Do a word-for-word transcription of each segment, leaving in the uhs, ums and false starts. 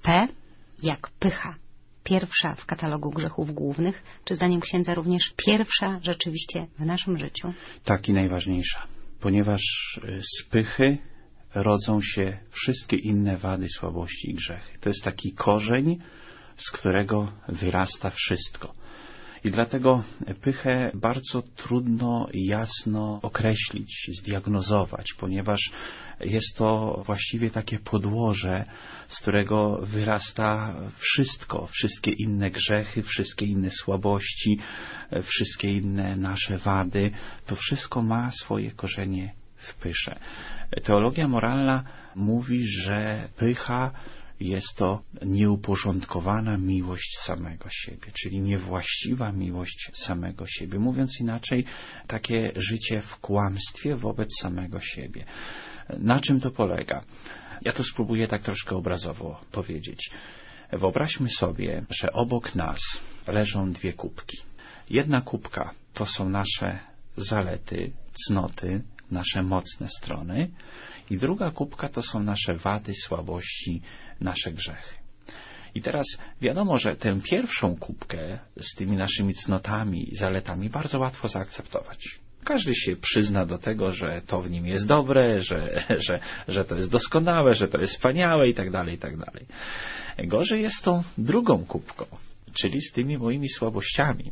P jak pycha. Pierwsza w katalogu grzechów głównych, czy zdaniem księdza również pierwsza rzeczywiście w naszym życiu? Tak, i najważniejsza, ponieważ z pychy rodzą się wszystkie inne wady, słabości i grzechy. To jest taki korzeń, z którego wyrasta wszystko. I dlatego pychę bardzo trudno jasno określić, zdiagnozować, ponieważ jest to właściwie takie podłoże, z którego wyrasta wszystko, wszystkie inne grzechy, wszystkie inne słabości, wszystkie inne nasze wady. To wszystko ma swoje korzenie w pysze. Teologia moralna mówi, że pycha jest to nieuporządkowana miłość samego siebie, czyli niewłaściwa miłość samego siebie. Mówiąc inaczej, takie życie w kłamstwie wobec samego siebie. Na czym to polega? Ja to spróbuję tak troszkę obrazowo powiedzieć. Wyobraźmy sobie, że obok nas leżą dwie kubki. Jedna kubka to są nasze zalety, cnoty, nasze mocne strony, i druga kubka to są nasze wady, słabości, nasze grzechy. I teraz wiadomo, że tę pierwszą kubkę z tymi naszymi cnotami i zaletami bardzo łatwo zaakceptować. Każdy się przyzna do tego, że to w nim jest dobre, że, że, że to jest doskonałe, że to jest wspaniałe i tak dalej, i tak dalej. Gorzej jest tą drugą kubką, czyli z tymi moimi słabościami.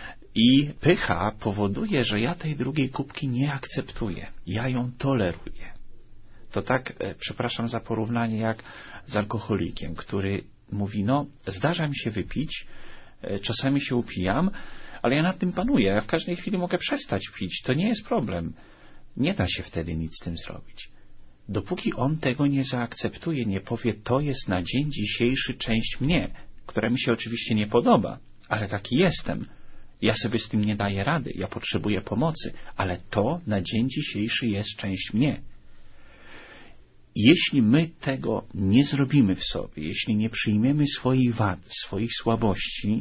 I pycha powoduje, że ja tej drugiej kubki nie akceptuję. Ja ją toleruję. To tak, e, przepraszam za porównanie, jak z alkoholikiem, który mówi, no zdarza mi się wypić, e, czasami się upijam, ale ja nad tym panuję, ja w każdej chwili mogę przestać pić, to nie jest problem. Nie da się wtedy nic z tym zrobić. Dopóki on tego nie zaakceptuje, nie powie, to jest na dzień dzisiejszy część mnie, która mi się oczywiście nie podoba, ale taki jestem. Ja sobie z tym nie daję rady, ja potrzebuję pomocy, ale to na dzień dzisiejszy jest część mnie. Jeśli my tego nie zrobimy w sobie, jeśli nie przyjmiemy swoich wad, swoich słabości,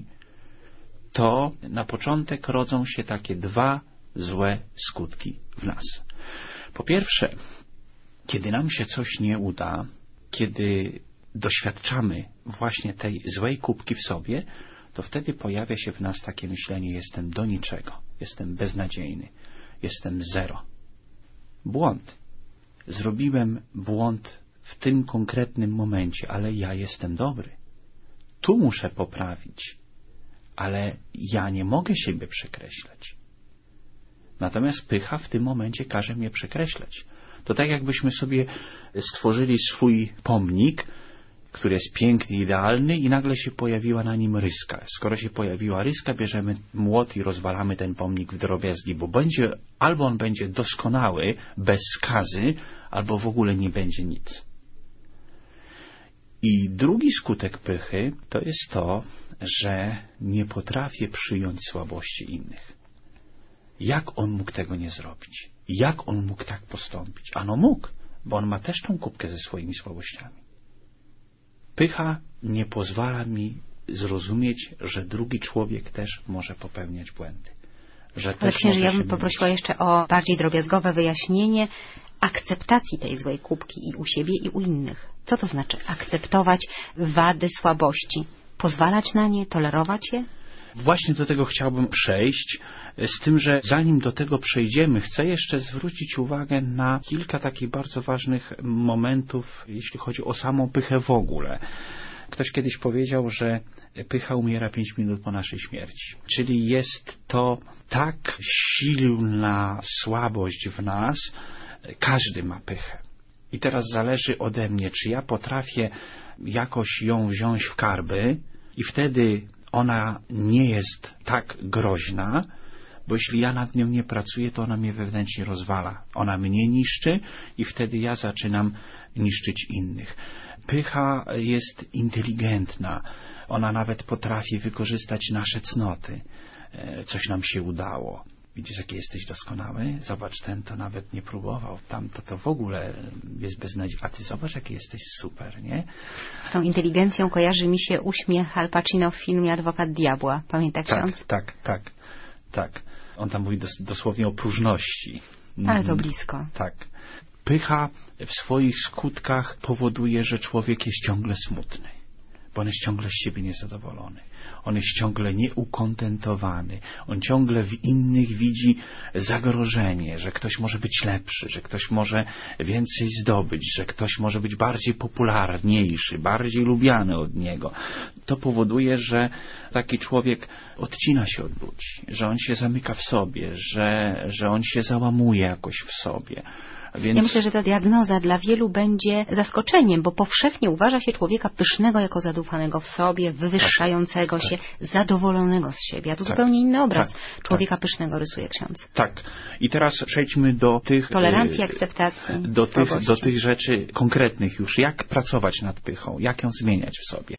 to na początek rodzą się takie dwa złe skutki w nas. Po pierwsze, kiedy nam się coś nie uda, kiedy doświadczamy właśnie tej złej kubki w sobie, to wtedy pojawia się w nas takie myślenie, jestem do niczego, jestem beznadziejny, jestem zero. Błąd. Zrobiłem błąd w tym konkretnym momencie, ale ja jestem dobry. Tu muszę poprawić, ale ja nie mogę siebie przekreślać. Natomiast pycha w tym momencie każe mnie przekreślać. To tak jakbyśmy sobie stworzyli swój pomnik, który jest piękny, idealny i nagle się pojawiła na nim ryska. Skoro się pojawiła ryska, bierzemy młot i rozwalamy ten pomnik w drobiazgi, bo będzie, albo on będzie doskonały, bez skazy, albo w ogóle nie będzie nic. I drugi skutek pychy to jest to, że nie potrafię przyjąć słabości innych. Jak on mógł tego nie zrobić? Jak on mógł tak postąpić? Ano mógł, bo on ma też tą kubkę ze swoimi słabościami. Pycha nie pozwala mi zrozumieć, że drugi człowiek też może popełniać błędy. Że Ale też księże, może ja się bym poprosiła mylić. jeszcze o bardziej drobiazgowe wyjaśnienie akceptacji tej złej kubki i u siebie, i u innych. Co to znaczy akceptować wady, słabości? Pozwalać na nie, tolerować je? Właśnie do tego chciałbym przejść, z tym, że zanim do tego przejdziemy, chcę jeszcze zwrócić uwagę na kilka takich bardzo ważnych momentów, jeśli chodzi o samą pychę w ogóle. Ktoś kiedyś powiedział, że pycha umiera pięć minut po naszej śmierci. Czyli jest to tak silna słabość w nas, każdy ma pychę. I teraz zależy ode mnie, czy ja potrafię jakoś ją wziąć w karby i wtedy ona nie jest tak groźna, bo jeśli ja nad nią nie pracuję, to ona mnie wewnętrznie rozwala. Ona mnie niszczy i wtedy ja zaczynam niszczyć innych. Pycha jest inteligentna. Ona nawet potrafi wykorzystać nasze cnoty. Coś nam się udało. Widzisz, jaki jesteś doskonały? Zobacz, ten to nawet nie próbował. Tamto to w ogóle jest beznadziejny. A ty zobacz, jaki jesteś super, nie? Z tą inteligencją kojarzy mi się uśmiech Al Pacino w filmie Adwokat Diabła. Pamięta ksiądz? Tak, tak, tak, tak. On tam mówi dos dosłownie o próżności. Ale to blisko. Tak. Pycha w swoich skutkach powoduje, że człowiek jest ciągle smutny. bo on jest ciągle z siebie niezadowolony. On jest ciągle nieukontentowany. On ciągle w innych widzi zagrożenie, że ktoś może być lepszy, że ktoś może więcej zdobyć, że ktoś może być bardziej popularniejszy, bardziej lubiany od niego. To powoduje, że taki człowiek odcina się od ludzi, że on się zamyka w sobie, że, że on się załamuje jakoś w sobie. Więc... Ja myślę, że ta diagnoza dla wielu będzie zaskoczeniem, bo powszechnie uważa się człowieka pysznego jako zadufanego w sobie, wywyższającego tak, się, tak. zadowolonego z siebie. A tu tak, zupełnie inny obraz tak, człowieka tak. pysznego rysuje ksiądz. Tak. I teraz przejdźmy do tych... Tolerancji, akceptacji, do tych, słabości. do tych rzeczy konkretnych już. Jak pracować nad pychą? Jak ją zmieniać w sobie?